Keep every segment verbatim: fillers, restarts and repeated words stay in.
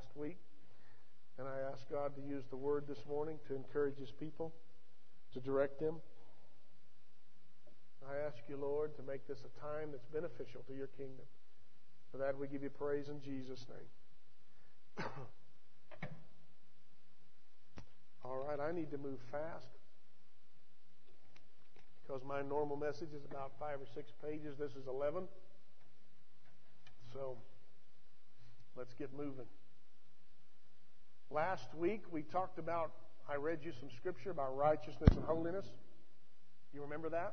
last week. And I ask God to use the Word this morning to encourage His people, to direct them. I ask you, Lord, to make this a time that's beneficial to your kingdom. For that we give you praise in Jesus' name. All right, I need to move fast because my normal message is about five or six pages. This is eleven. So let's get moving. Last week we talked about, I read you some scripture about righteousness and holiness. You remember that?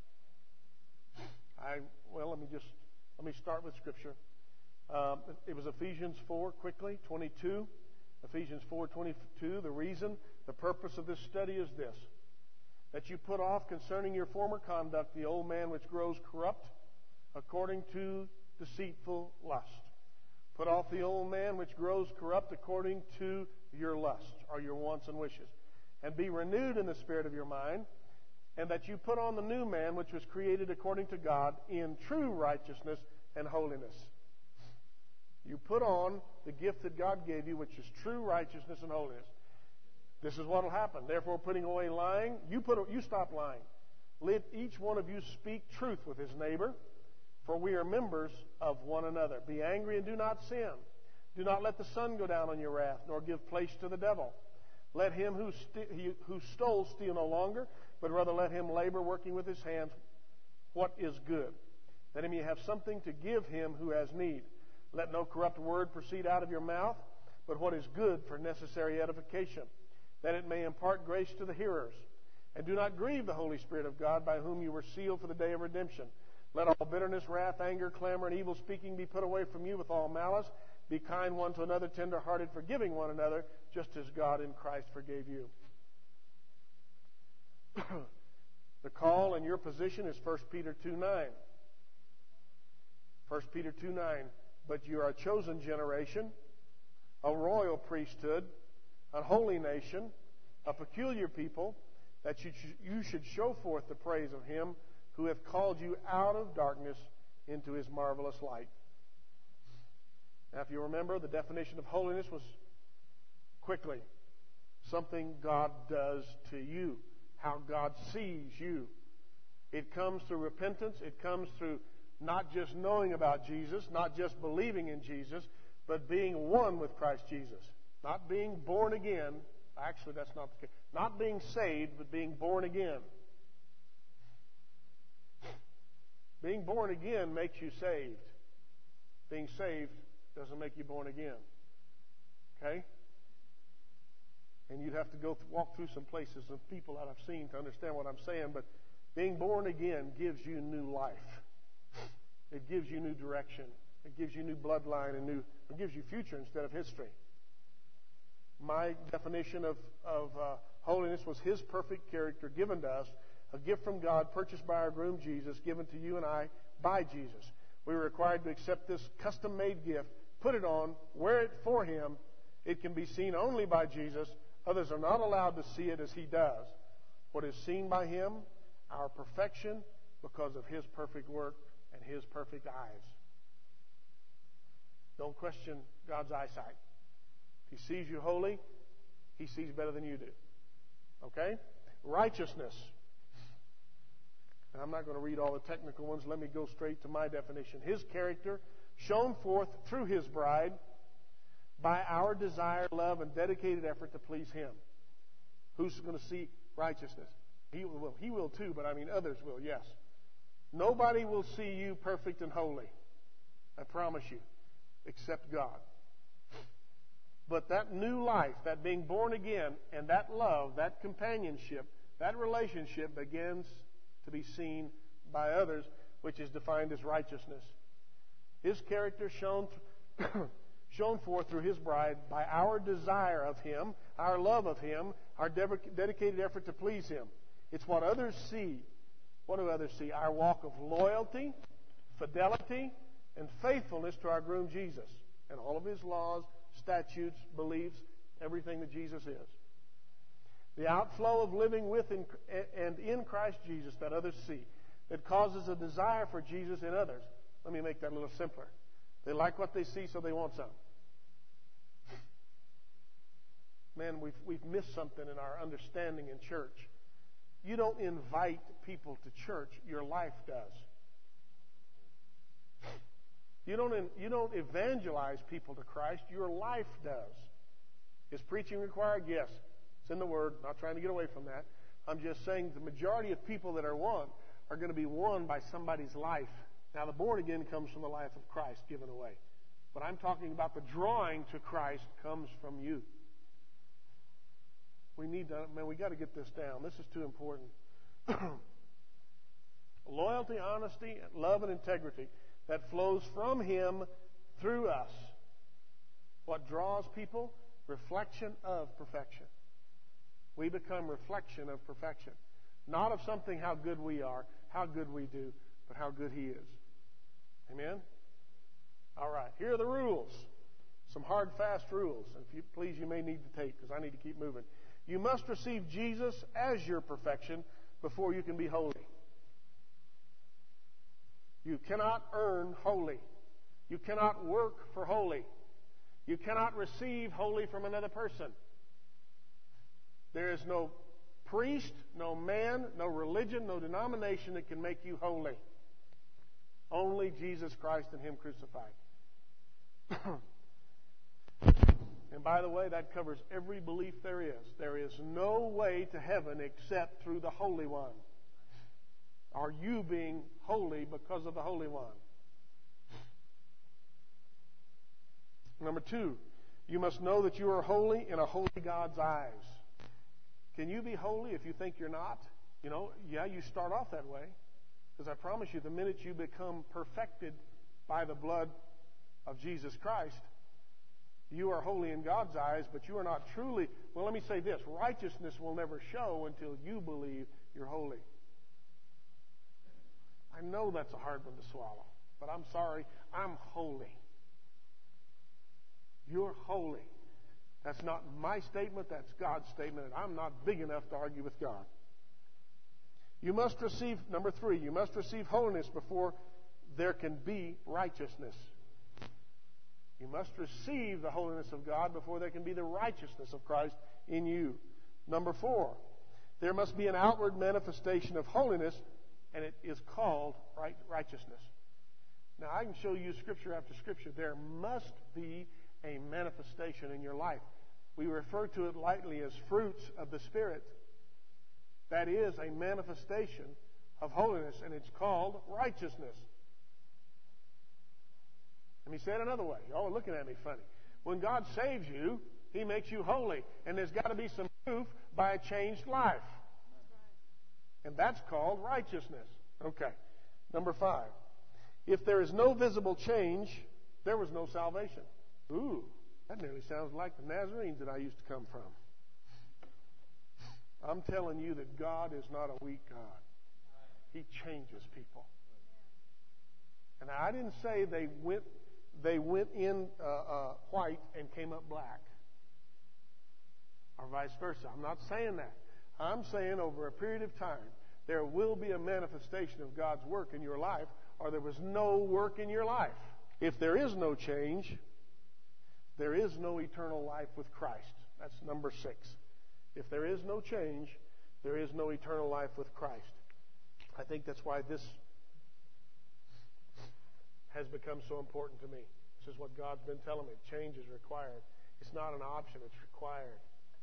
I well, let me just let me start with scripture. Um, it was Ephesians four, quickly, twenty-two. Ephesians four, twenty-two. The reason, the purpose of this study is this: that you put off concerning your former conduct the old man which grows corrupt according to deceitful lust. Put off the old man which grows corrupt according to your lust, or your wants and wishes. And be renewed in the spirit of your mind, and that you put on the new man which was created according to God in true righteousness and holiness. You put on the gift that God gave you, which is true righteousness and holiness. This is what will happen. Therefore, putting away lying, you put you stop lying. Let each one of you speak truth with his neighbor, for we are members of one another. Be angry and do not sin. Do not let the sun go down on your wrath, nor give place to the devil. Let him who, st- who stole steal no longer, but rather let him labor, working with his hands what is good, that he may have something to give him who has need. Let no corrupt word proceed out of your mouth, but what is good for necessary edification, that it may impart grace to the hearers. And do not grieve the Holy Spirit of God, by whom you were sealed for the day of redemption. Let all bitterness, wrath, anger, clamor, and evil speaking be put away from you with all malice. Be kind one to another, tender-hearted, forgiving one another, just as God in Christ forgave you. The call and your position is First Peter two nine. First Peter two nine. But you are a chosen generation, a royal priesthood, a holy nation, a peculiar people, that you, you should show forth the praise of Him who hath called you out of darkness into His marvelous light. Now, if you remember, the definition of holiness was, quickly, something God does to you, how God sees you. It comes through repentance. It comes through not just knowing about Jesus, not just believing in Jesus, but being one with Christ Jesus. Not being born again. Actually, that's not the case. Not being saved, but being born again. Being born again makes you saved. Being saved doesn't make you born again. Okay? And you'd have to go th- walk through some places of people that I've seen to understand what I'm saying, but being born again gives you new life. It gives you new direction. It gives you new bloodline and new. It gives you future instead of history. My definition of, of uh, holiness was His perfect character given to us, a gift from God purchased by our groom Jesus, given to you and I by Jesus. We were required to accept this custom-made gift, put it on, wear it for Him. It can be seen only by Jesus. Others are not allowed to see it as He does. What is seen by Him, our perfection, because of His perfect work and His perfect eyes. Don't question God's eyesight. If He sees you holy, He sees better than you do. Okay? Righteousness. And I'm not going to read all the technical ones. Let me go straight to my definition. His character shown forth through His bride by our desire, love, and dedicated effort to please Him. Who's going to see righteousness? He will. He will too, but I mean others will, yes. Nobody will see you perfect and holy. I promise you. Except God. But that new life, that being born again, and that love, that companionship, that relationship begins to be seen by others, which is defined as righteousness. His character shown, shown forth through His bride by our desire of Him, our love of Him, our dedicated effort to please Him. It's what others see. What do others see? Our walk of loyalty, fidelity, and faithfulness to our groom Jesus and all of His laws, statutes, beliefs, everything that Jesus is. The outflow of living with and in Christ Jesus that others see, that causes a desire for Jesus in others. Let me make that a little simpler. They like what they see, so they want some. man, we've, we've missed something in our understanding in church. You don't invite people to church. Your life does. You don't, you don't evangelize people to Christ. Your life does. Is preaching required? Yes. It's in the Word. Not trying to get away from that. I'm just saying the majority of people that are won are going to be won by somebody's life. Now, the born again comes from the life of Christ given away. But I'm talking about the drawing to Christ comes from you. We need to, man, we got to get this down. This is too important. Loyalty, honesty, love, and integrity that flows from Him through us. What draws people? Reflection of perfection. We become reflection of perfection. Not of something how good we are, how good we do, but how good He is. Amen? All right, here are the rules. Some hard, fast rules. And if you please, you may need to take, because I need to keep moving. You must receive Jesus as your perfection before you can be holy. You cannot earn holy. You cannot work for holy. You cannot receive holy from another person. There is no priest, no man, no religion, no denomination that can make you holy. Only Jesus Christ and Him crucified. And by the way, that covers every belief there is. There is no way to heaven except through the Holy One. Are you being holy because of the Holy One? Number two, you must know that you are holy in a holy God's eyes. Can you be holy if you think you're not? You know, yeah, you start off that way. Because I promise you, the minute you become perfected by the blood of Jesus Christ, you are holy in God's eyes, but you are not truly... Well, let me say this. Righteousness will never show until you believe you're holy. I know that's a hard one to swallow, but I'm sorry. I'm holy. You're holy. That's not my statement. That's God's statement, and I'm not big enough to argue with God. You must receive, number three, you must receive holiness before there can be righteousness. You must receive the holiness of God before there can be the righteousness of Christ in you. Number four, there must be an outward manifestation of holiness, and it is called right, righteousness. Now, I can show you scripture after scripture. There must be a manifestation in your life. We refer to it lightly as fruits of the Spirit. That is a manifestation of holiness, and it's called righteousness. Let me say it another way. Y'all are looking at me funny. When God saves you, He makes you holy, and there's got to be some proof by a changed life. And that's called righteousness. Okay. Number five. If there is no visible change, there was no salvation. Ooh, that nearly sounds like the Nazarenes that I used to come from. I'm telling you that God is not a weak God. He changes people. And I didn't say they went they went in uh, uh, white and came up black, or vice versa. I'm not saying that. I'm saying over a period of time, there will be a manifestation of God's work in your life, or there was no work in your life. If there is no change, there is no eternal life with Christ. That's number six. If there is no change, there is no eternal life with Christ. I think that's why this has become so important to me. This is what God's been telling me. Change is required. It's not an option, it's required.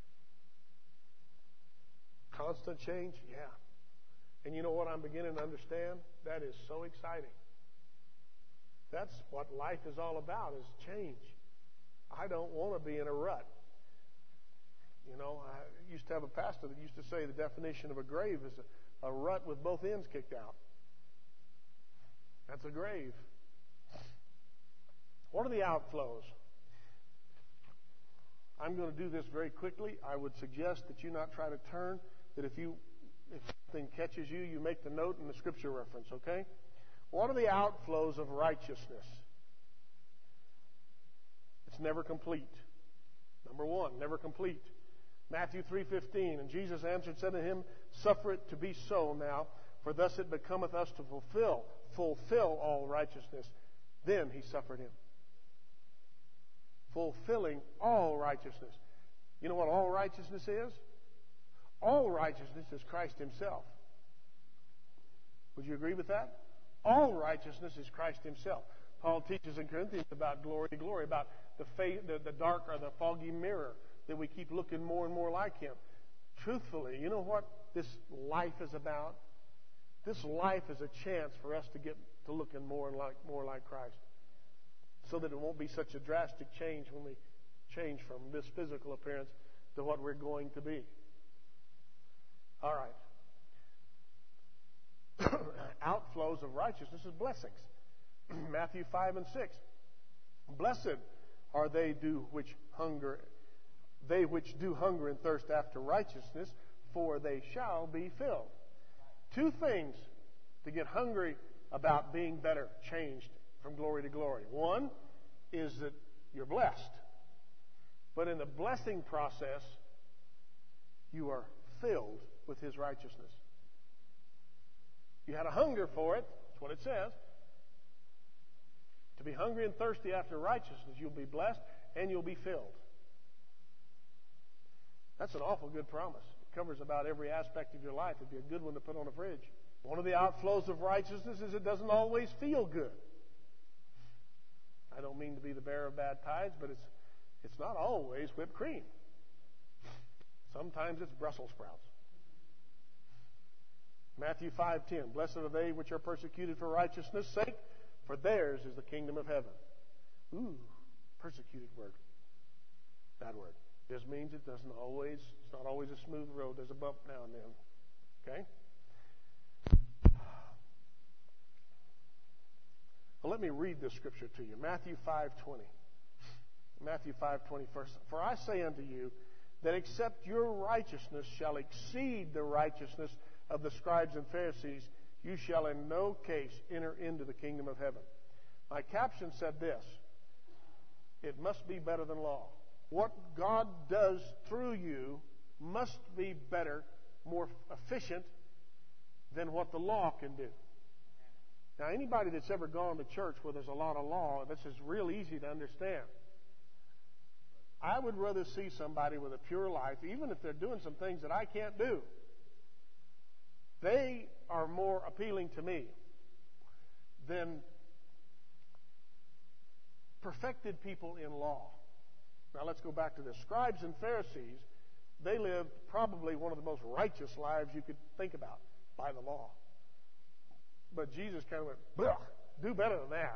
Constant change? Yeah. And you know what I'm beginning to understand? That is so exciting. That's what life is all about, is change. I don't want to be in a rut. You know, I used to have a pastor that used to say the definition of a grave is a, a rut with both ends kicked out. That's a grave. What are the outflows? I'm going to do this very quickly. I would suggest that you not try to turn, that if you if something catches you, you make the note in the scripture reference, okay? What are the outflows of righteousness? It's never complete. Number one, never complete. Matthew three fifteen, and Jesus answered, said to him, suffer it to be so now, for thus it becometh us to fulfill, fulfill all righteousness. Then he suffered him. Fulfilling all righteousness. You know what all righteousness is? All righteousness is Christ Himself. Would you agree with that? All righteousness is Christ Himself. Paul teaches in Corinthians about glory to glory, about the, faith, the, the dark or the foggy mirror, that we keep looking more and more like Him. Truthfully, you know what this life is about? This life is a chance for us to get to looking more and like more like Christ, so that it won't be such a drastic change when we change from this physical appearance to what we're going to be. All right. Outflows of righteousness is blessings. Matthew five and six. Blessed are they do which hunger, they which do hunger and thirst after righteousness, for they shall be filled. Two things to get hungry about being better, changed from glory to glory. One is that you're blessed. But in the blessing process, you are filled with His righteousness. You had a hunger for it. That's what it says. To be hungry and thirsty after righteousness, you'll be blessed and you'll be filled. That's an awful good promise. It covers about every aspect of your life. It'd be a good one to put on a fridge. One of the outflows of righteousness is it doesn't always feel good. I don't mean to be the bearer of bad tidings, but it's it's not always whipped cream. Sometimes it's Brussels sprouts. Matthew five ten. Blessed are they which are persecuted for righteousness' sake, for theirs is the kingdom of heaven. Ooh, persecuted word. Bad word. This means it doesn't always, it's not always a smooth road. There's a bump now and then. Okay? Well, let me read this scripture to you. Matthew five twenty. Matthew five twenty first. For I say unto you that except your righteousness shall exceed the righteousness of the scribes and Pharisees, you shall in no case enter into the kingdom of heaven. My caption said this: it must be better than law. What God does through you must be better, more efficient than what the law can do. Now, anybody that's ever gone to church where there's a lot of law, this is real easy to understand. I would rather see somebody with a pure life, even if they're doing some things that I can't do. They are more appealing to me than perfected people in law. Now, let's go back to this. Scribes and Pharisees, they lived probably one of the most righteous lives you could think about by the law. But Jesus kind of went, "Blech, do better than that."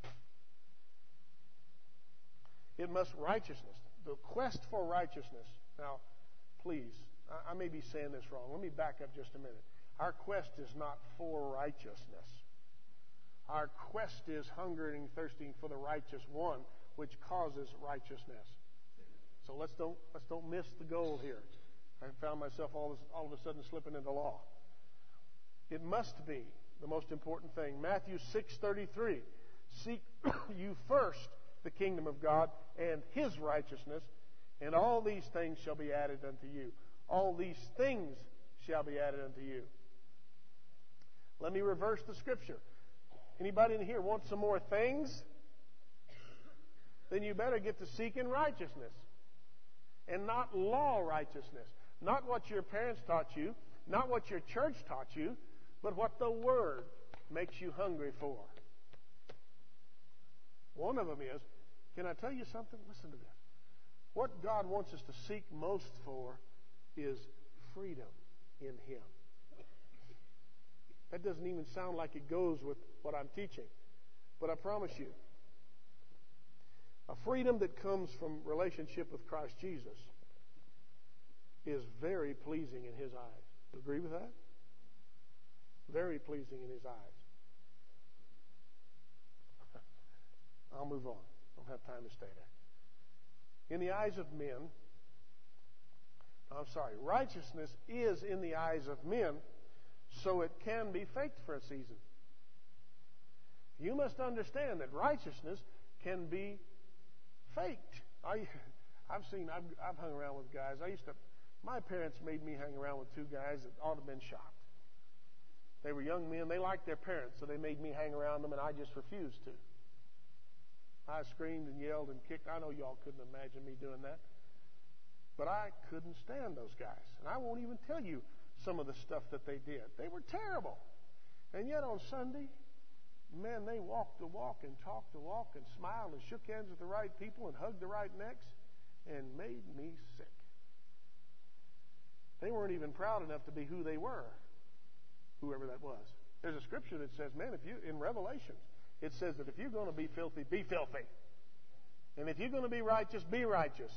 It must righteousness. The quest for righteousness. Now, please, I, I may be saying this wrong. Let me back up just a minute. Our quest is not for righteousness. Our quest is hungering and thirsting for the righteous one, which causes righteousness. So let's don't let's don't miss the goal here. I found myself all, this, all of a sudden slipping into law. It must be the most important thing. Matthew six thirty-three. Seek you first the kingdom of God and His righteousness, and all these things shall be added unto you. All these things shall be added unto you. Let me reverse the scripture. Anybody in here want some more things? Then you better get to seeking righteousness. And not law righteousness. Not what your parents taught you, not what your church taught you, but what the Word makes you hungry for. One of them is, can I tell you something? Listen to this. What God wants us to seek most for is freedom in Him. That doesn't even sound like it goes with what I'm teaching. But I promise you, a freedom that comes from relationship with Christ Jesus is very pleasing in His eyes. Agree with that? Very pleasing in His eyes. I'll move on. I don't have time to stay there. In the eyes of men, I'm sorry, righteousness is in the eyes of men, so it can be faked for a season. You must understand that righteousness can be faked. I, I've seen, I've, I've hung around with guys. I used to, my parents made me hang around with two guys that ought to have been shot. They were young men. They liked their parents, so they made me hang around them, and I just refused to. I screamed and yelled and kicked. I know y'all couldn't imagine me doing that. But I couldn't stand those guys. And I won't even tell you some of the stuff that they did. They were terrible. And yet on Sunday, man, they walked the walk and talked the walk and smiled and shook hands with the right people and hugged the right necks and made me sick. They weren't even proud enough to be who they were, whoever that was. There's a scripture that says, man, if you, in Revelations, it says that if you're going to be filthy, be filthy. And if you're going to be righteous, be righteous.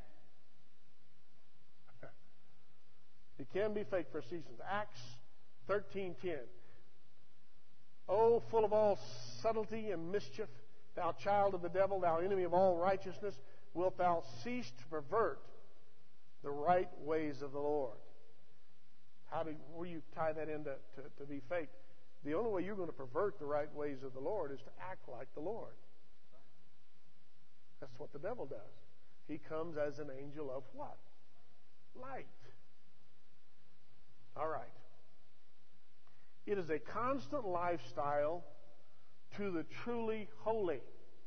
It can be fake for seasons. Acts thirteen ten. Oh, full of all subtlety and mischief, thou child of the devil, thou enemy of all righteousness, wilt thou cease to pervert the right ways of the Lord? How do where you tie that into to, to be fake? The only way you're going to pervert the right ways of the Lord is to act like the Lord. That's what the devil does. He comes as an angel of what? Light. All right. It is a constant lifestyle to the truly holy.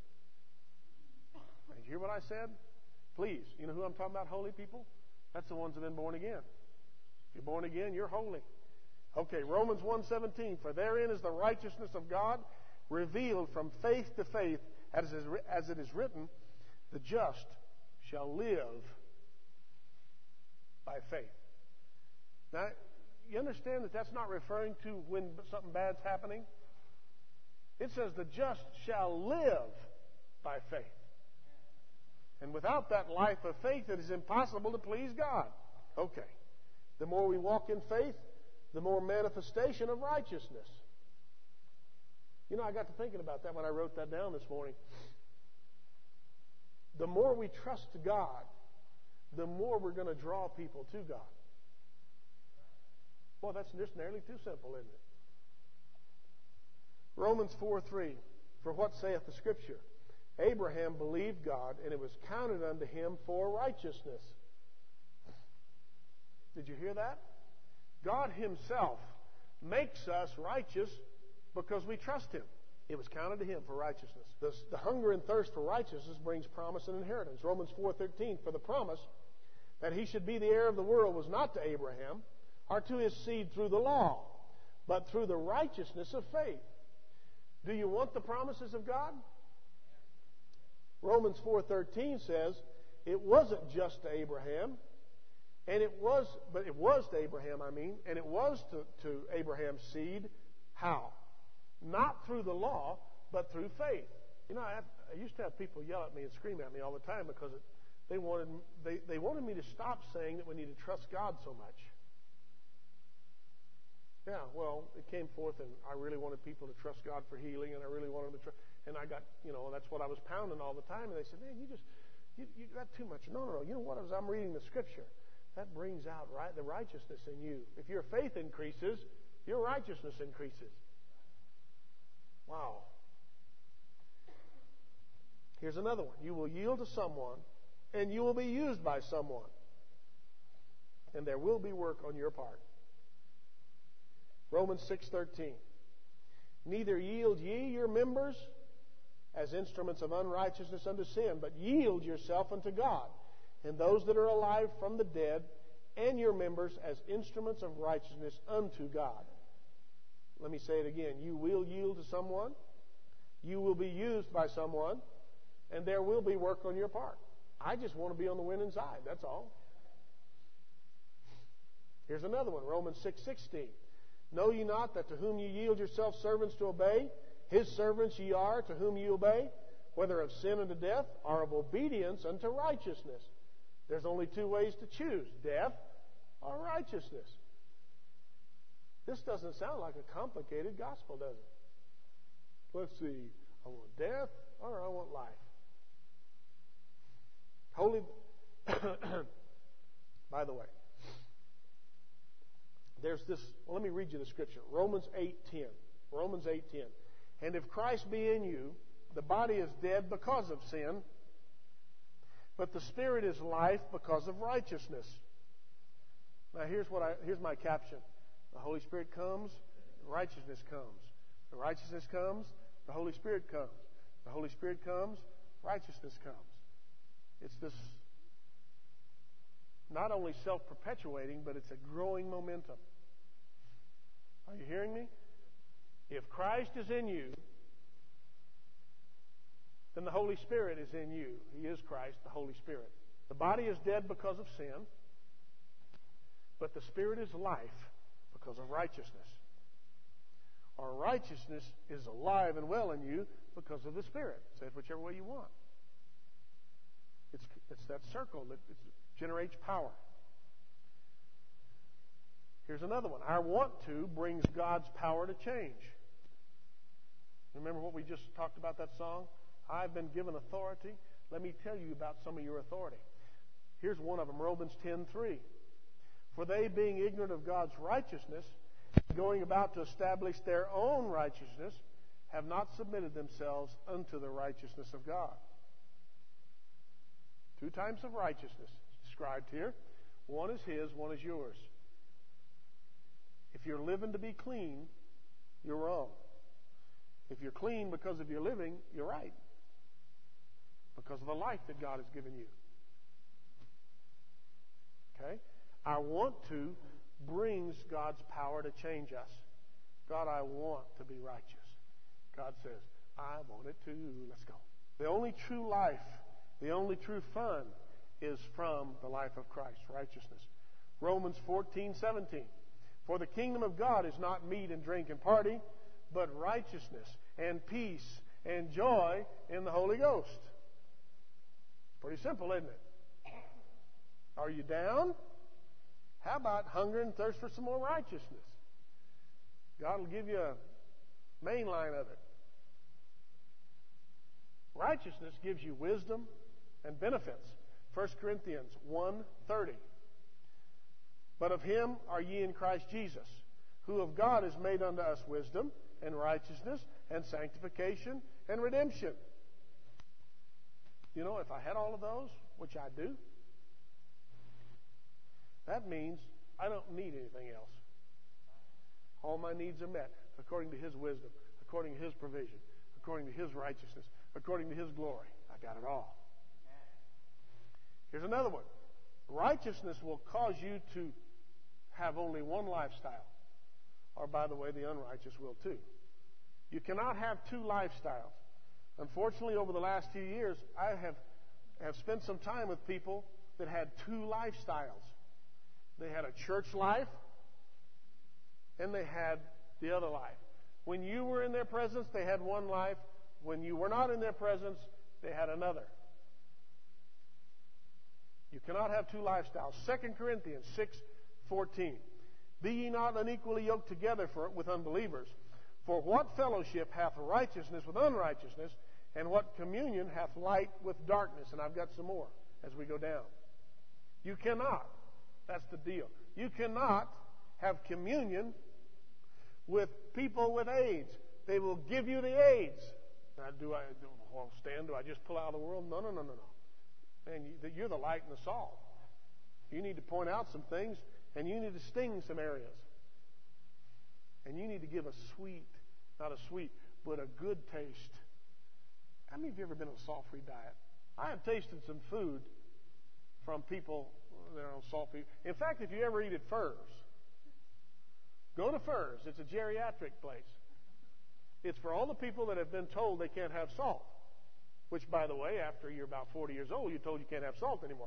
Did you hear what I said? Please, you know who I'm talking about, holy people? That's the ones that have been born again. If you're born again, you're holy. Okay, Romans one seventeen. For therein is the righteousness of God revealed from faith to faith, as is, as it is written, the just shall live by faith. Now, you understand that that's not referring to when something bad's happening? It says the just shall live by faith. And without that life of faith, it is impossible to please God. Okay. The more we walk in faith, the more manifestation of righteousness. You know, I got to thinking about that when I wrote that down this morning. The more we trust God, the more we're going to draw people to God. Well, that's just nearly too simple, isn't it? Romans four three. For what saith the Scripture? Abraham believed God, and it was counted unto him for righteousness. Did you hear that? God Himself makes us righteous because we trust Him. It was counted to Him for righteousness. The, the hunger and thirst for righteousness brings promise and inheritance. Romans four thirteen. For the promise that he should be the heir of the world was not to Abraham, or to his seed through the law, but through the righteousness of faith. Do you want the promises of God? Romans four thirteen says it wasn't just to Abraham, and it was, but it was to Abraham, I mean, and it was to, to Abraham's seed. How? Not through the law, but through faith. You know, I, have, I used to have people yell at me and scream at me all the time because it, they wanted they, they wanted me to stop saying that we need to trust God so much. Yeah, well, it came forth, and I really wanted people to trust God for healing, and I really wanted them to trust. And I got, you know, that's what I was pounding all the time. And they said, man, you just, you, you got too much. No, no, no. You know what? As I'm reading the Scripture, that brings out right the righteousness in you. If your faith increases, your righteousness increases. Wow. Here's another one. You will yield to someone, and you will be used by someone. And there will be work on your part. Romans six thirteen. Neither yield ye your members as instruments of unrighteousness unto sin, but yield yourself unto God, and those that are alive from the dead, and your members as instruments of righteousness unto God. Let me say it again. You will yield to someone, you will be used by someone, and there will be work on your part. I just want to be on the winning side, that's all. Here's another one, Romans six sixteen. Know ye not that to whom ye yield yourselves servants to obey, his servants ye are to whom ye obey, whether of sin unto death, or of obedience unto righteousness? There's only two ways to choose, death or righteousness. This doesn't sound like a complicated gospel, does it? Let's see, I want death or I want life. Holy, by the way, there's this, well, let me read you the scripture. Romans eight ten. Romans eight ten. And if Christ be in you, the body is dead because of sin, but the spirit is life because of righteousness. Now here's what I here's my caption. The Holy Spirit comes, righteousness comes. The righteousness comes, the Holy Spirit comes. The Holy Spirit comes, righteousness comes. It's this not only self-perpetuating, but it's a growing momentum. Are you hearing me? If Christ is in you, then the Holy Spirit is in you. He is Christ, the Holy Spirit. The body is dead because of sin, but the Spirit is life because of righteousness. Our righteousness is alive and well in you because of the Spirit. Say it whichever way you want. It's, it's that circle that generates power. Here's another one. Our want to brings God's power to change. Remember what we just talked about, that song? I've been given authority. Let me tell you about some of your authority. Here's one of them, Romans ten three. For they, being ignorant of God's righteousness, going about to establish their own righteousness, have not submitted themselves unto the righteousness of God. Two types of righteousness described here. One is His, one is yours. If you're living to be clean, you're wrong. If you're clean because of your living, you're right. Because of the life that God has given you. Okay? Our want to brings God's power to change us. God, I want to be righteous. God says, I want it too. Let's go. The only true life, the only true fun is from the life of Christ, righteousness. Romans fourteen seventeen. For the kingdom of God is not meat and drink and party, but righteousness and peace and joy in the Holy Ghost. Pretty simple, isn't it? Are you down? How about hunger and thirst for some more righteousness? God will give you a main line of it. Righteousness gives you wisdom and benefits. First Corinthians one thirty. But of Him are ye in Christ Jesus, who of God is made unto us wisdom and righteousness and sanctification and redemption. You know, if I had all of those, which I do, that means I don't need anything else. All my needs are met according to His wisdom, according to His provision, according to His righteousness, according to His glory. I got it all. Here's another one. Righteousness will cause you to have only one lifestyle. Or, by the way, the unrighteous will too. You cannot have two lifestyles. Unfortunately, over the last few years, I have, have spent some time with people that had two lifestyles. They had a church life, and they had the other life. When you were in their presence, they had one life. When you were not in their presence, they had another. You cannot have two lifestyles. Second Corinthians six fourteen. Be ye not unequally yoked together for, with unbelievers. For what fellowship hath righteousness with unrighteousness, and what communion hath light with darkness? And I've got some more as we go down. You cannot. That's the deal. You cannot have communion with people with AIDS. They will give you the AIDS. Now, do I, do, well, Stan, do I just pull out of the world? No, no, no, no, no. Man, you, you're the light and the salt. You need to point out some things, and you need to sting some areas. And you need to give a sweet, not a sweet, but a good taste. How many of you ever been on a salt-free diet? I have tasted some food from people that are on salt-free. In fact, if you ever eat at Furr's, go to Furr's. It's a geriatric place. It's for all the people that have been told they can't have salt. Which, by the way, after you're about forty years old, you're told you can't have salt anymore.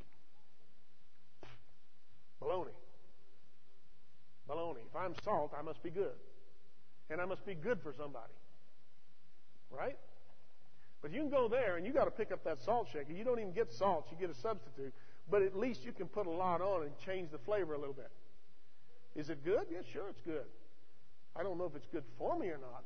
Baloney. Baloney. If I'm salt, I must be good. And I must be good for somebody. Right? But you can go there and you got to pick up that salt shaker. You don't even get salt. You get a substitute. But at least you can put a lot on and change the flavor a little bit. Is it good? Yeah, sure it's good. I don't know if it's good for me or not.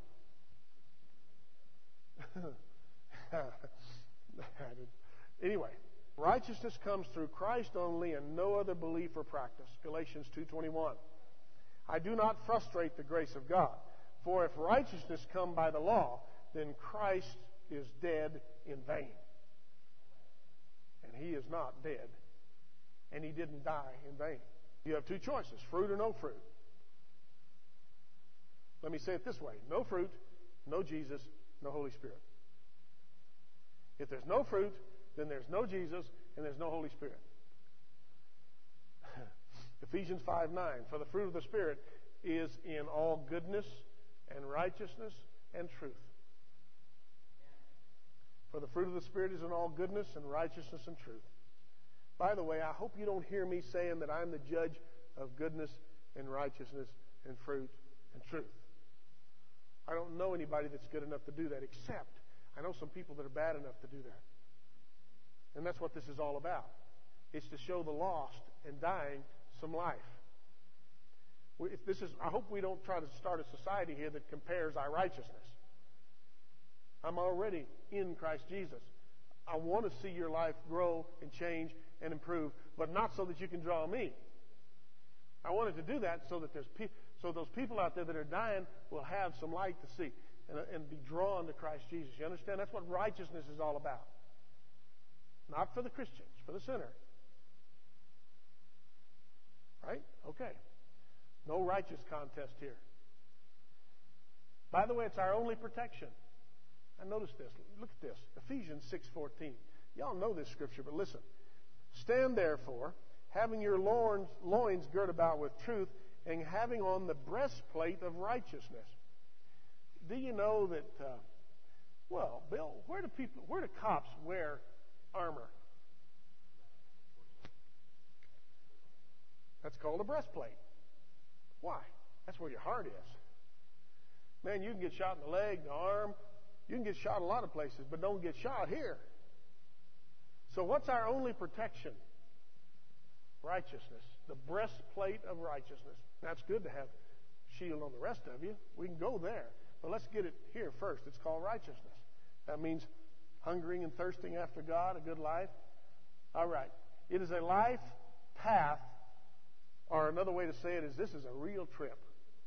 Anyway, righteousness comes through Christ only and no other belief or practice. Galatians two twenty-one. I do not frustrate the grace of God. For if righteousness come by the law, then Christ is dead in vain. And He is not dead. And He didn't die in vain. You have two choices, fruit or no fruit. Let me say it this way. No fruit, no Jesus, no Holy Spirit. If there's no fruit, then there's no Jesus and there's no Holy Spirit. Ephesians five nine. For the fruit of the Spirit is in all goodness and righteousness and truth. For the fruit of the Spirit is in all goodness and righteousness and truth. By the way, I hope you don't hear me saying that I'm the judge of goodness and righteousness and fruit and truth. I don't know anybody that's good enough to do that, except I know some people that are bad enough to do that. And that's what this is all about. It's to show the lost and dying some life. If this is, I hope we don't try to start a society here that compares our righteousness. I'm already in Christ Jesus. I want to see your life grow and change and improve, but not so that you can draw me. I wanted to do that so that there's pe- so those people out there that are dying will have some light to see and, and be drawn to Christ Jesus. You understand? That's what righteousness is all about. Not for the Christians, for the sinner. Right? Okay. No righteous contest here. By the way, it's our only protection. I noticed this. Look at this. Ephesians six fourteen. Y'all know this scripture, but listen. Stand therefore, having your loins, loins girt about with truth, and having on the breastplate of righteousness. Do you know that, uh, well, Bill, where do people, where do cops wear armor? That's called a breastplate. Why? That's where your heart is. Man, you can get shot in the leg, the arm. You can get shot a lot of places, but don't get shot here. So what's our only protection? Righteousness. The breastplate of righteousness. That's good to have shield on the rest of you. We can go there. But let's get it here first. It's called righteousness. That means hungering and thirsting after God, a good life. All right. It is a life path, or another way to say it is this is a real trip.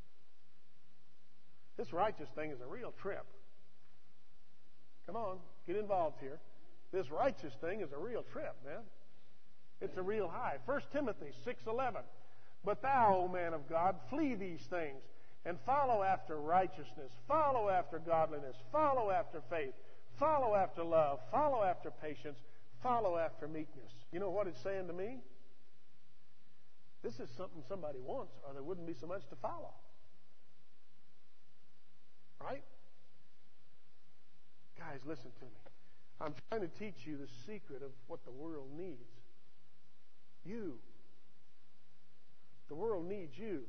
This righteous thing is a real trip. Come on, get involved here. This righteous thing is a real trip, man. It's a real high. First Timothy six eleven. But thou, O man of God, flee these things and follow after righteousness, follow after godliness, follow after faith, follow after love, follow after patience, follow after meekness. You know what it's saying to me? This is something somebody wants, or there wouldn't be so much to follow. Right? Guys, listen to me. I'm trying to teach you the secret of what the world needs. You. The world needs you.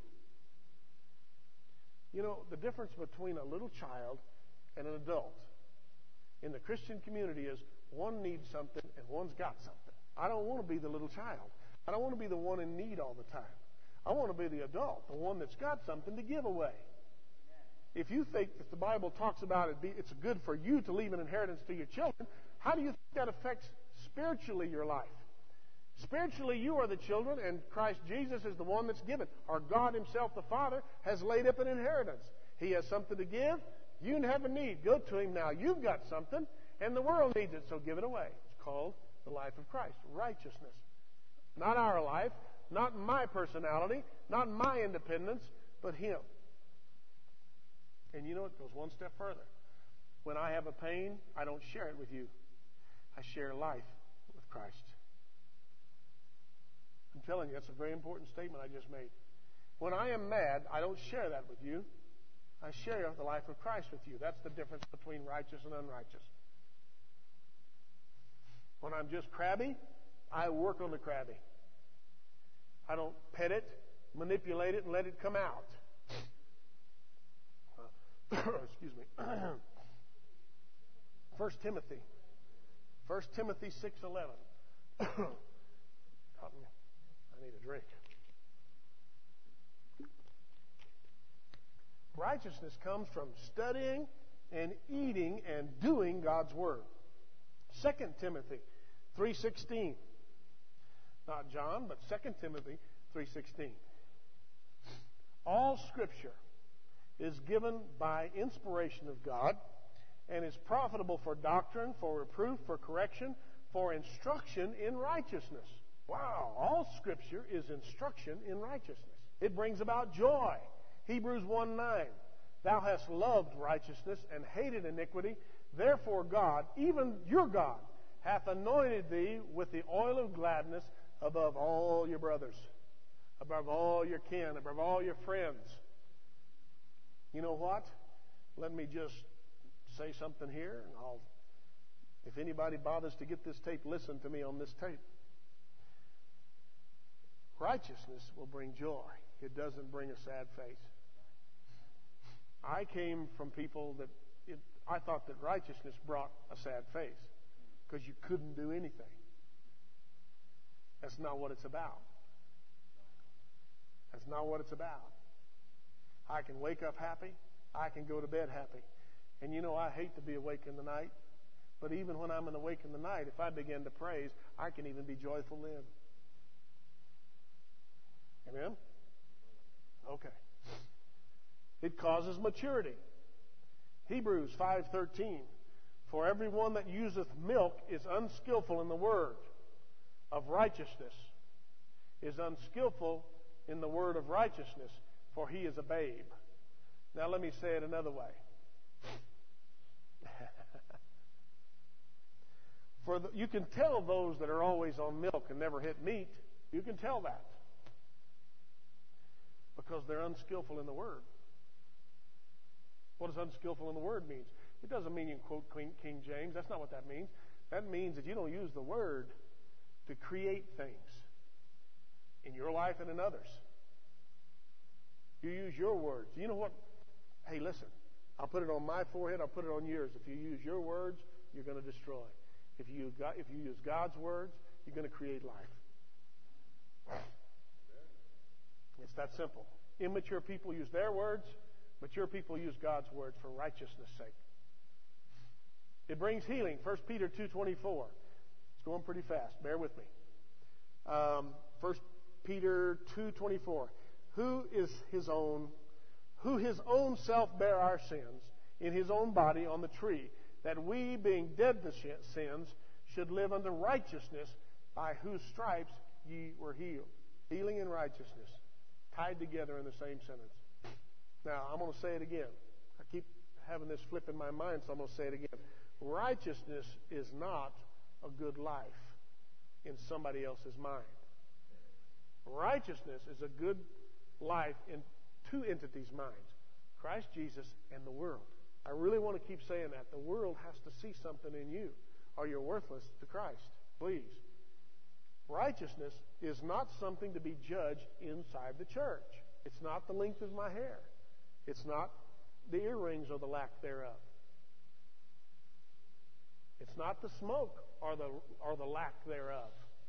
You know, the difference between a little child and an adult in the Christian community is one needs something and one's got something. I don't want to be the little child. I don't want to be the one in need all the time. I want to be the adult, the one that's got something to give away. If you think that the Bible talks about it, it's good for you to leave an inheritance to your children, how do you think that affects spiritually your life? Spiritually, you are the children, and Christ Jesus is the one that's given. Or God Himself, the Father, has laid up an inheritance. He has something to give. You have a need. Go to Him now. You've got something, and the world needs it, so give it away. It's called the life of Christ, righteousness. Not our life, not my personality, not my independence, but Him. And you know, it goes one step further. When I have a pain, I don't share it with you. I share life with Christ. I'm telling you, that's a very important statement I just made. When I am mad, I don't share that with you. I share the life of Christ with you. That's the difference between righteous and unrighteous. When I'm just crabby, I work on the crabby. I don't pet it, manipulate it, and let it come out. Excuse me. First Timothy. First Timothy six eleven. Caught me. I need a drink. Righteousness comes from studying and eating and doing God's Word. Second Timothy three sixteen. Not John, but Second Timothy three sixteen. All Scripture is given by inspiration of God and is profitable for doctrine, for reproof, for correction, for instruction in righteousness. Wow, all Scripture is instruction in righteousness. It brings about joy. Hebrews one nine. Thou hast loved righteousness and hated iniquity. Therefore God, even your God, hath anointed thee with the oil of gladness above all your brothers. above all your kin, above all your friends. You know what? Let me just say something here, and I'll, if anybody bothers to get this tape, listen to me on this tape. Righteousness will bring joy. It doesn't bring a sad face. I came from people that it, I thought that righteousness brought a sad face because you couldn't do anything. That's not what it's about. That's not what it's about. I can wake up happy. I can go to bed happy. And you know, I hate to be awake in the night. But even when I'm awake in the night, if I begin to praise, I can even be joyful then. Amen? Okay. It causes maturity. Hebrews five thirteen. For everyone that useth milk is unskillful in the word of righteousness, is unskillful in the word of righteousness, for he is a babe. Now let me say it another way. For the, you can tell those that are always on milk and never hit meat. You can tell that. Because they're unskillful in the word. What does unskillful in the word mean? It doesn't mean you can quote King James. That's not what that means. That means that you don't use the word to create things in your life and in others. You use your words. You know what? Hey, listen. I'll put it on my forehead. I'll put it on yours. If you use your words, you're going to destroy. If you if you use God's words, you're going to create life. It's that simple. Immature people use their words. Mature people use God's words for righteousness' sake. It brings healing. First Peter two twenty-four. It's going pretty fast. Bear with me. Um, First Peter two twenty-four. Who is his own, who his own self bare our sins in his own body on the tree, that we, being dead to sins, should live unto righteousness, by whose stripes ye were healed. Healing and righteousness tied together in the same sentence. Now, I'm going to say it again. I keep having this flip in my mind, so I'm going to say it again. Righteousness is not a good life in somebody else's mind. Righteousness is a good life in two entities' minds, Christ Jesus and the world. I really want to keep saying that. The world has to see something in you, or you're worthless to Christ. Please. Righteousness is not something to be judged inside the church. It's not the length of my hair. It's not the earrings or the lack thereof. It's not the smoke or the or the lack thereof.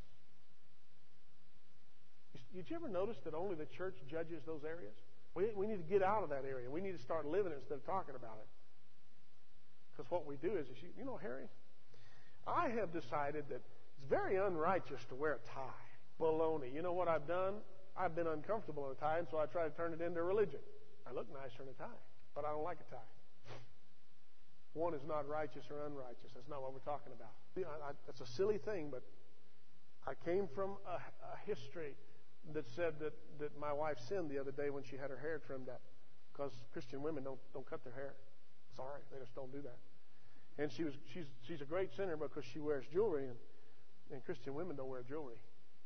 Did you ever notice that only the church judges those areas? We, we need to get out of that area. We need to start living it instead of talking about it. Because what we do is, you, you know, Harry, I have decided that it's very unrighteous to wear a tie. Baloney. You know what I've done? I've been uncomfortable in a tie, and so I try to turn it into religion. I look nicer in a tie, but I don't like a tie. One is not righteous or unrighteous. That's not what we're talking about. I, I, it's a silly thing, but I came from a, a history that said that, that my wife sinned the other day when she had her hair trimmed up, because Christian women don't don't cut their hair. Sorry, they just don't do that. And she was she's she's a great sinner because she wears jewelry, and, and Christian women don't wear jewelry.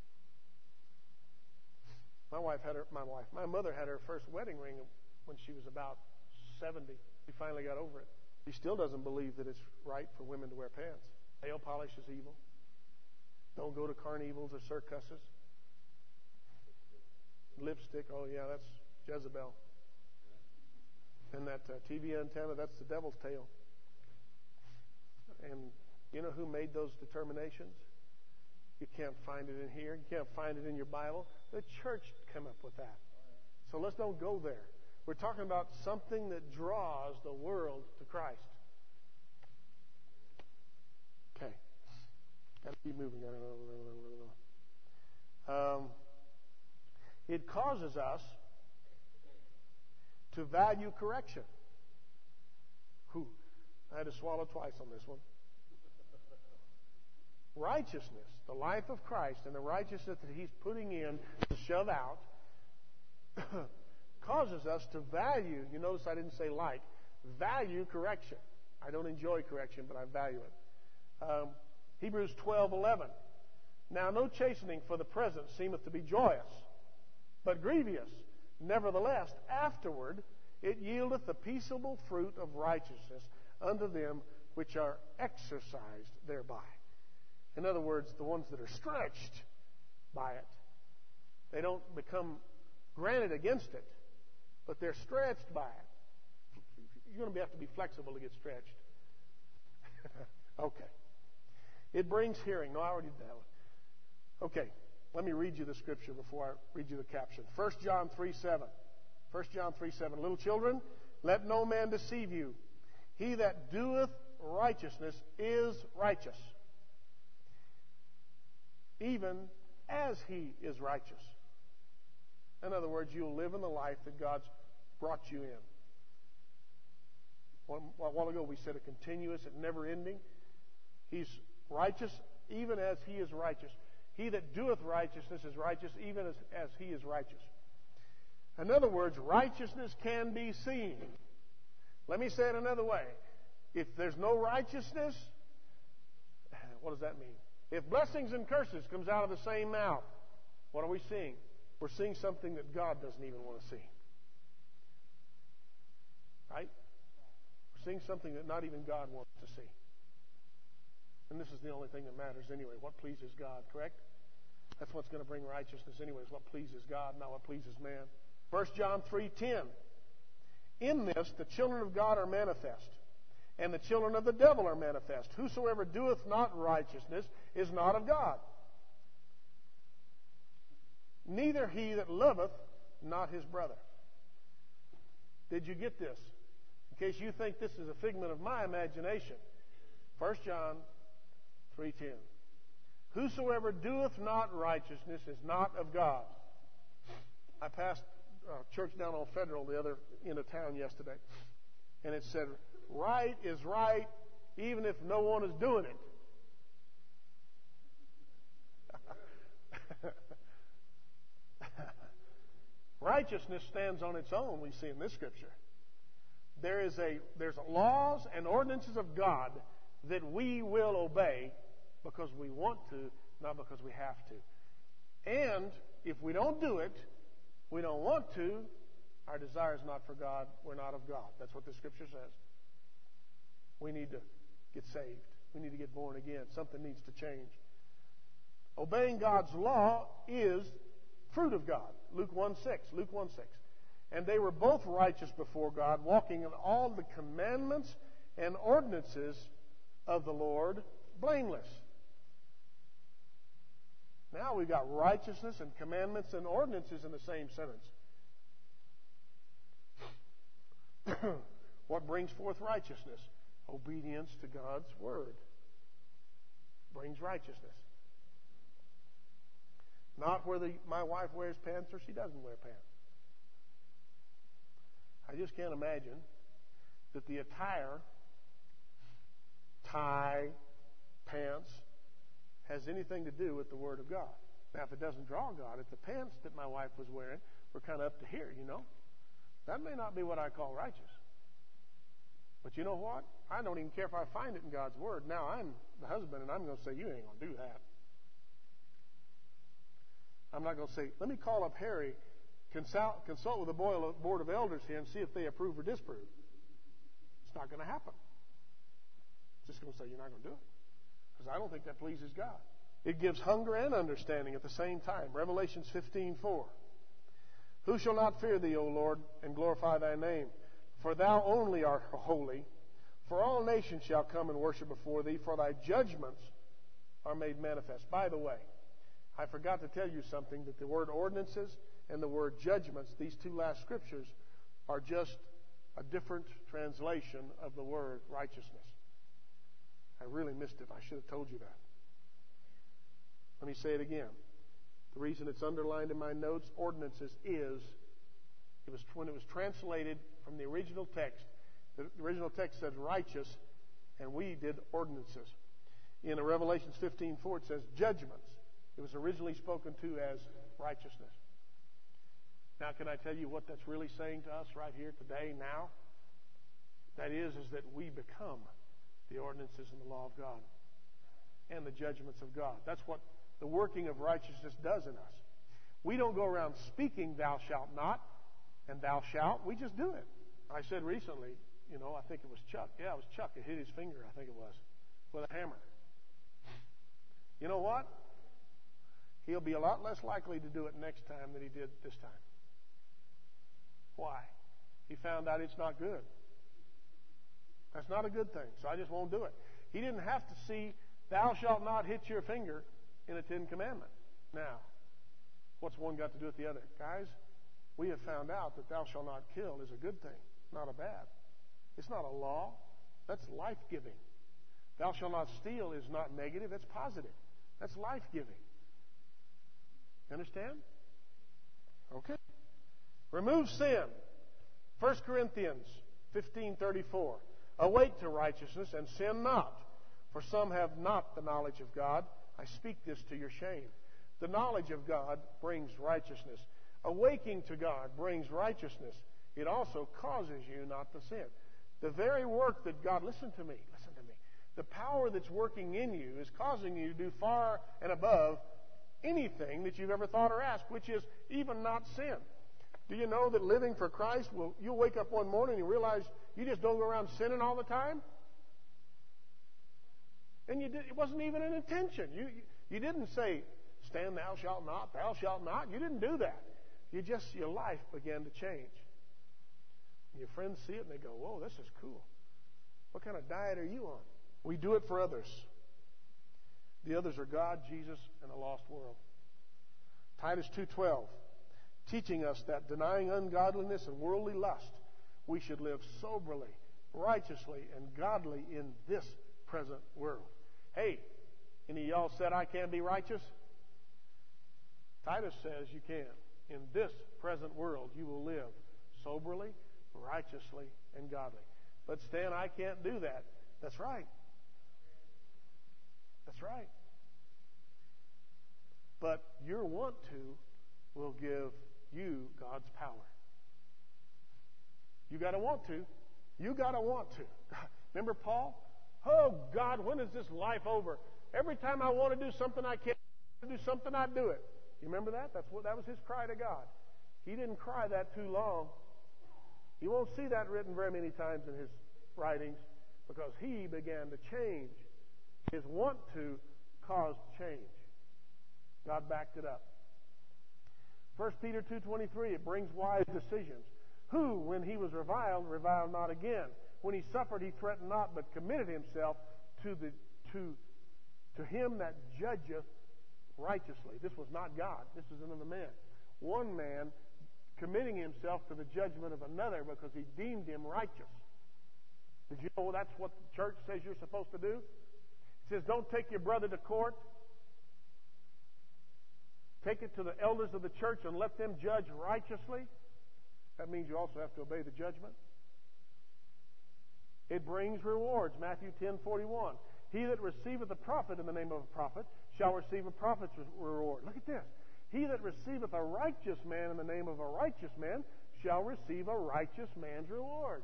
My wife had her my wife my mother had her first wedding ring when she was about seventy. She finally got over it. She still doesn't believe that it's right for women to wear pants. Nail polish is evil. Don't go to carnivals or circuses. Lipstick, oh yeah, that's Jezebel. And that uh, T V antenna, that's the devil's tail. And you know who made those determinations? You can't find it in here. You can't find it in your Bible. The church came up with that. So let's don't go there. We're talking about something that draws the world to Christ. Okay. Got to keep moving. Um, it causes us to value correction. Whew. I had to swallow twice on this one. Righteousness, the life of Christ and the righteousness that He's putting in to shove out, causes us to value, you notice I didn't say like, value correction. I don't enjoy correction, but I value it. Um, Hebrews twelve eleven. Now no chastening for the present seemeth to be joyous, but grievous. Nevertheless, afterward it yieldeth the peaceable fruit of righteousness unto them which are exercised thereby. In other words, the ones that are stretched by it. They don't become granted against it, but they're stretched by it. You're going to have to be flexible to get stretched. Okay. It brings hearing. No, I already did that one. Okay. Let me read you the scripture before I read you the caption. First John three seven. First John three seven. Little children, let no man deceive you. He that doeth righteousness is righteous, even as he is righteous. In other words, you'll live in the life that God's brought you in. A while ago we said a continuous and never ending. He's righteous even as he is righteous. He that doeth righteousness is righteous even as, as he is righteous. In other words, righteousness can be seen. Let me say it another way. If there's no righteousness, what does that mean? If blessings and curses comes out of the same mouth, what are we seeing? We're seeing something that God doesn't even want to see. Right? We're seeing something that not even God wants to see. And this is the only thing that matters anyway. What pleases God, correct? That's what's going to bring righteousness anyway, is what pleases God, not what pleases man. First John three ten. In this the children of God are manifest, and the children of the devil are manifest. Whosoever doeth not righteousness is not of God, neither he that loveth not his brother. Did you get this? In case you think this is a figment of my imagination. First John three ten. Whosoever doeth not righteousness is not of God. I passed a church down on Federal the other end of town yesterday, and it said, right is right even if no one is doing it. Righteousness stands on its own, we see in this scripture. There is a there's laws and ordinances of God that we will obey because we want to, not because we have to. And if we don't do it, we don't want to, our desire is not for God, we're not of God. That's what the scripture says. We need to get saved. We need to get born again. Something needs to change. Obeying God's law is fruit of God. Luke one six. Luke one six. And they were both righteous before God, walking in all the commandments and ordinances of the Lord, blameless. Now we've got righteousness and commandments and ordinances in the same sentence. What brings forth righteousness? Obedience to God's word brings righteousness. Not whether my wife wears pants or she doesn't wear pants. I just can't imagine that the attire, tie, pants, has anything to do with the Word of God. Now, if it doesn't draw God, if the pants that my wife was wearing were kind of up to here, you know, that may not be what I call righteous. But you know what? I don't even care if I find it in God's Word. Now, I'm the husband, and I'm going to say, you ain't going to do that. I'm not going to say, let me call up Harry, consult, consult with the board of elders here and see if they approve or disapprove. It's not going to happen. I'm just going to say, you're not going to do it. Because I don't think that pleases God. It gives hunger and understanding at the same time. Revelations fifteen four. Who shall not fear thee, O Lord, and glorify thy name? For thou only art holy. For all nations shall come and worship before thee, for thy judgments are made manifest. By the way, I forgot to tell you something, that the word ordinances and the word judgments, these two last scriptures, are just a different translation of the word righteousness. I really missed it. I should have told you that. Let me say it again. The reason it's underlined in my notes, ordinances, is it was when it was translated from the original text. The original text said righteous, and we did ordinances. In Revelations fifteen four, it says judgments. It was originally spoken to as righteousness. Now, can I tell you what that's really saying to us right here today, now? That is, is that we become the ordinances and the law of God and the judgments of God. That's what the working of righteousness does in us. We don't go around speaking thou shalt not and thou shalt. We just do it. I said recently, you know, I think it was Chuck. Yeah, it was Chuck. It hit his finger, I think it was, with a hammer. You know what? He'll be a lot less likely to do it next time than he did this time. Why? He found out it's not good. That's not a good thing, so I just won't do it. He didn't have to see thou shalt not hit your finger in a Ten Commandment. Now, what's one got to do with the other? Guys, we have found out that thou shalt not kill is a good thing, not a bad. It's not a law. That's life-giving. Thou shalt not steal is not negative. That's positive. That's life-giving. You understand? Okay. Remove sin. First Corinthians fifteen thirty-four. Awake to righteousness and sin not, for some have not the knowledge of God. I speak this to your shame. The knowledge of God brings righteousness. Awaking to God brings righteousness. It also causes you not to sin. The very work that God, listen to me, listen to me. The power that's working in you is causing you to do far and above anything that you've ever thought or asked, which is even not sin. Do you know that living for Christ, will you'll wake up one morning and you realize you just don't go around sinning all the time? And you did, it wasn't even an intention. You, you you didn't say, stand thou shalt not, thou shalt not. You didn't do that. You just, your life began to change. And your friends see it and they go, whoa, this is cool. What kind of diet are you on? We do it for others. The others are God, Jesus, and a lost world. Titus two twelve, teaching us that denying ungodliness and worldly lust, we should live soberly, righteously, and godly in this present world. Hey, any of y'all said I can be righteous? Titus says you can. In this present world, you will live soberly, righteously, and godly. But Stan, I can't do that. That's right. That's right. But your want to will give you God's power. You got to want to. You got to want to. Remember Paul? Oh, God, when is this life over? Every time I want to do something I can't do something, I do it. You remember that? That's what that was his cry to God. He didn't cry that too long. You won't see that written very many times in his writings because he began to change. His want to caused change. God backed it up. First Peter two twenty-three, it brings wise decisions. Who, when he was reviled, reviled not again. When he suffered, he threatened not, but committed himself to the to to him that judgeth righteously. This was not God. This is another man. One man committing himself to the judgment of another because he deemed him righteous. Did you know that's what the church says you're supposed to do? It says, don't take your brother to court. Take it to the elders of the church and let them judge righteously. That means you also have to obey the judgment. It brings rewards. Matthew ten forty-one. He that receiveth a prophet in the name of a prophet shall receive a prophet's reward. Look at this. He that receiveth a righteous man in the name of a righteous man shall receive a righteous man's reward.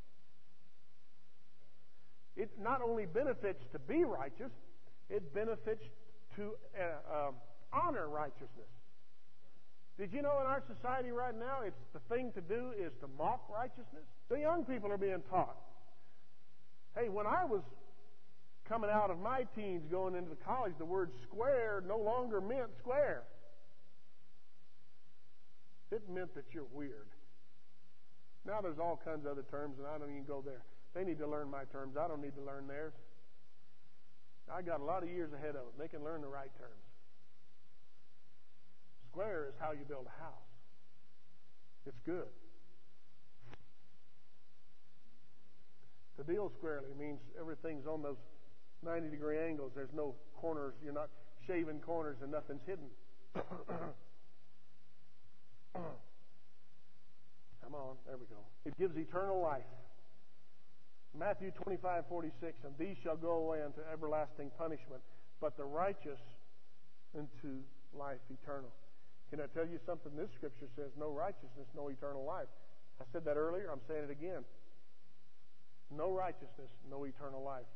It not only benefits to be righteous, it benefits to uh, um, honor righteousness. Did you know in our society right now, it's the thing to do is to mock righteousness? The young people are being taught. Hey, when I was coming out of my teens going into the college, the word square no longer meant square. It meant that you're weird. Now there's all kinds of other terms, and I don't even go there. They need to learn my terms. I don't need to learn theirs. I got a lot of years ahead of them. They can learn the right terms. Square is how you build a house. It's good. To deal squarely means everything's on those ninety degree angles. There's no corners. You're not shaving corners and nothing's hidden. Come on. There we go. It gives eternal life. Matthew twenty-five forty-six, and these shall go away unto everlasting punishment, but the righteous into life eternal. Can I tell you something? This scripture says no righteousness, no eternal life. I said that earlier. I'm saying it again. No righteousness, no eternal life.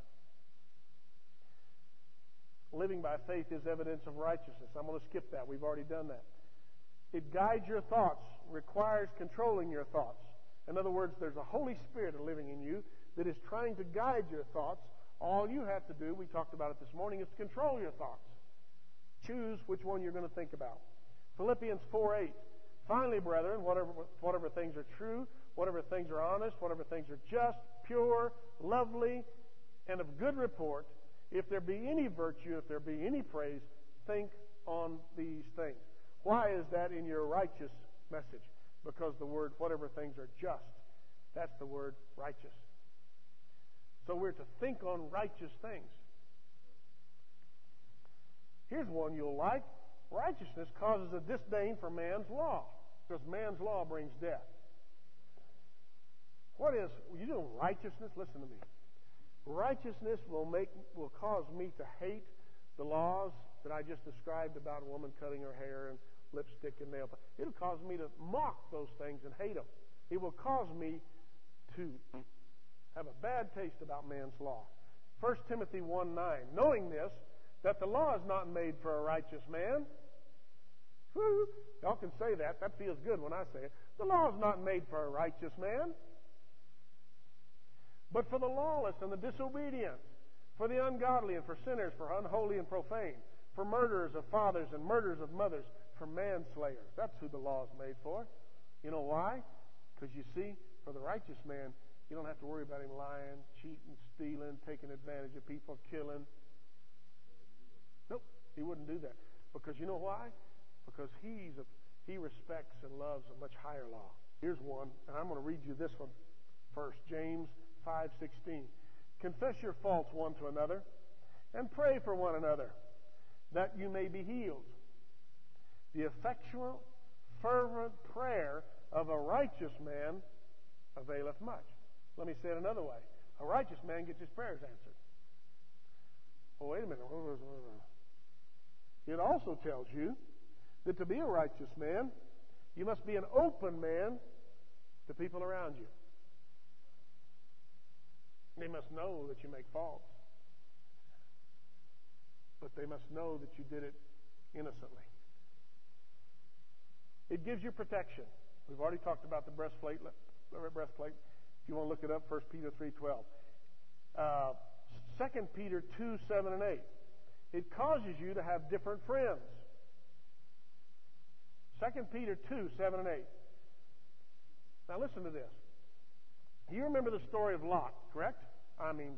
Living by faith is evidence of righteousness. I'm going to skip that. We've already done that. It guides your thoughts, requires controlling your thoughts. In other words, there's a Holy Spirit living in you that is trying to guide your thoughts. All you have to do, we talked about it this morning, is to control your thoughts. Choose which one you're going to think about. Philippians four eight. Finally, brethren, whatever, whatever things are true, whatever things are honest, whatever things are just, pure, lovely, and of good report, if there be any virtue, if there be any praise, think on these things. Why is that in your righteous message? Because the word, whatever things are just, that's the word righteous. So we're to think on righteous things. Here's one you'll like. Righteousness causes a disdain for man's law, because man's law brings death. What is, you know, righteousness? Listen to me. Righteousness will make, will cause me to hate the laws that I just described about a woman cutting her hair and lipstick and nail polish. It'll cause me to mock those things and hate them. It will cause me to have a bad taste about man's law. First Timothy one nine. Knowing this, that the law is not made for a righteous man. Woo! Y'all can say that. That feels good when I say it. The law is not made for a righteous man, but for the lawless and the disobedient, for the ungodly and for sinners, for unholy and profane, for murderers of fathers and murderers of mothers, for manslayers. That's who the law is made for. You know why? Because you see, for the righteous man, you don't have to worry about him lying, cheating, stealing, taking advantage of people, killing. Nope, he wouldn't do that. Because you know why? Because he's a, he respects and loves a much higher law. Here's one, and I'm going to read you this one first. James five sixteen. Confess your faults one to another, and pray for one another, that you may be healed. The effectual, fervent prayer of a righteous man availeth much. Let me say it another way. A righteous man gets his prayers answered. Oh, wait a minute. It also tells you that to be a righteous man, you must be an open man to people around you. They must know that you make faults. But they must know that you did it innocently. It gives you protection. We've already talked about the breastplate. breastplate. If you want to look it up, First Peter three twelve. Uh, Second Peter two seven and eight. It causes you to have different friends. Second Peter two seven and eight. Now listen to this. You remember the story of Lot, correct? I mean,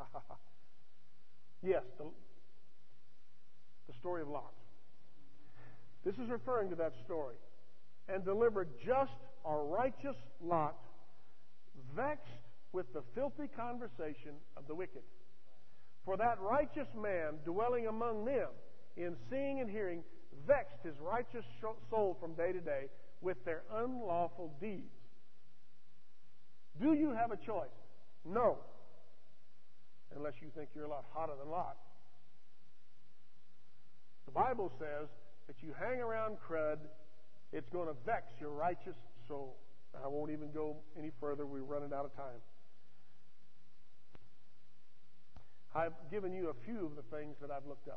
yes, the, the story of Lot. This is referring to that story. And delivered just or righteous Lot, vexed with the filthy conversation of the wicked. For that righteous man dwelling among them, in seeing and hearing, vexed his righteous soul from day to day with their unlawful deeds. Do you have a choice? No. Unless you think you're a lot hotter than Lot. The Bible says that you hang around crud, it's going to vex your righteous soul. I won't even go any further. We're running out of time. I've given you a few of the things that I've looked up.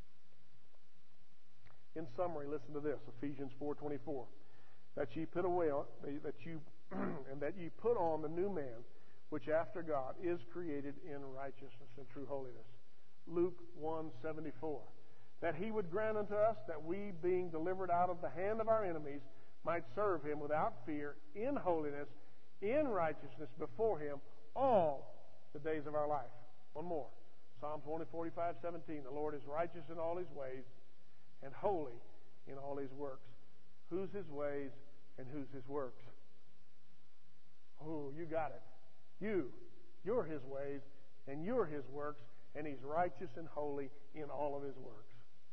In summary, listen to this, Ephesians four twenty-four. That ye put away, that you, and that ye put on the new man, which after God is created in righteousness and true holiness. Luke one seventy-four. That he would grant unto us that we, being delivered out of the hand of our enemies, might serve him without fear, in holiness, in righteousness before him all the days of our life. One more. Psalms one forty-five seventeen. The Lord is righteous in all his ways and holy in all his works. Who's his ways and who's his works? Oh, you got it. You. You're his ways and you're his works, and he's righteous and holy in all of his works.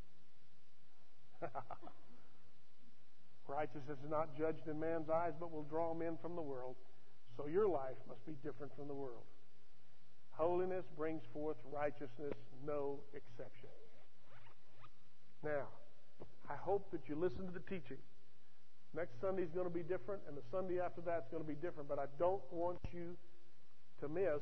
Righteousness is not judged in man's eyes, but will draw men from the world. So your life must be different from the world. Holiness brings forth righteousness, no exception. Now, I hope that you listen to the teaching. Next Sunday is going to be different, and the Sunday after that is going to be different, but I don't want you to miss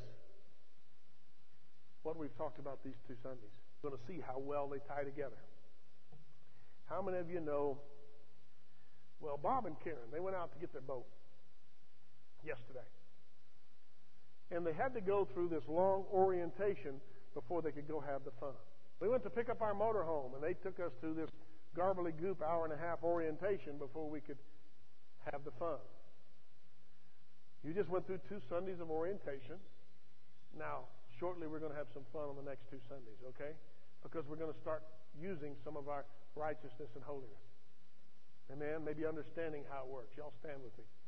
what we've talked about these two Sundays. You're going to see how well they tie together. How many of you know Well, Bob and Karen, they went out to get their boat yesterday. And they had to go through this long orientation before they could go have the fun. We went to pick up our motorhome, and they took us to this garbly goop hour and a half orientation before we could have the fun. You just went through two Sundays of orientation. Now, shortly we're going to have some fun on the next two Sundays, okay? Because we're going to start using some of our righteousness and holiness. Amen? Maybe understanding how it works. Y'all stand with me.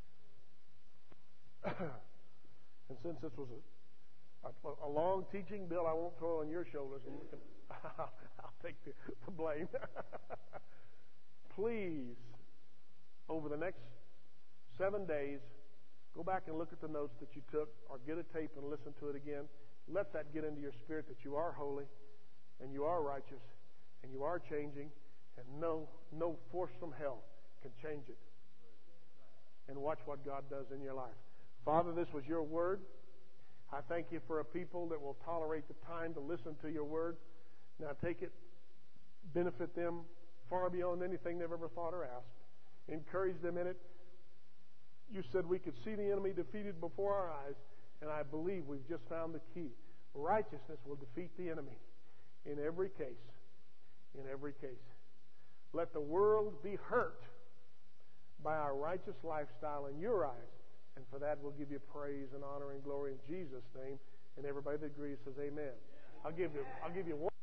And since this was a, a, a long teaching, Bill, I won't throw it on your shoulders. And can, I'll take the, the blame. Please, over the next seven days, go back and look at the notes that you took, or get a tape and listen to it again. Let that get into your spirit that you are holy, and you are righteous, and you are changing, and no, no force from hell can change it. And watch what God does in your life. Father, this was your word. I thank you for a people that will tolerate the time to listen to your word. Now take it, benefit them far beyond anything they've ever thought or asked. Encourage them in it. You said we could see the enemy defeated before our eyes, and I believe we've just found the key. Righteousness will defeat the enemy in every case. In every case. Let the world be hurt by our righteous lifestyle in your eyes. And for that, we'll give you praise and honor and glory in Jesus' name. And everybody that agrees says amen. I'll give you, I'll give you one.